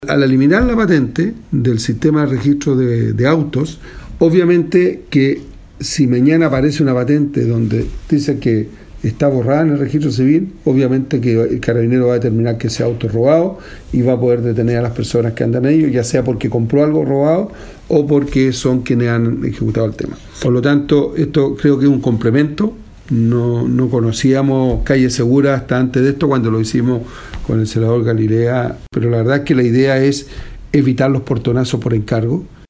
Al eliminar la patente del sistema de registro de autos, obviamente que si mañana aparece una patente donde dice que está borrada en el registro civil, obviamente que el carabinero va a determinar que ese auto es robado y va a poder detener a las personas que andan en ello, ya sea porque compró algo robado o porque son quienes han ejecutado el tema. Por lo tanto, esto creo que es un complemento. No conocíamos Calle Segura hasta antes de esto, cuando lo hicimos con el senador Galilea, pero la verdad es que la idea es evitar los portonazos por encargo.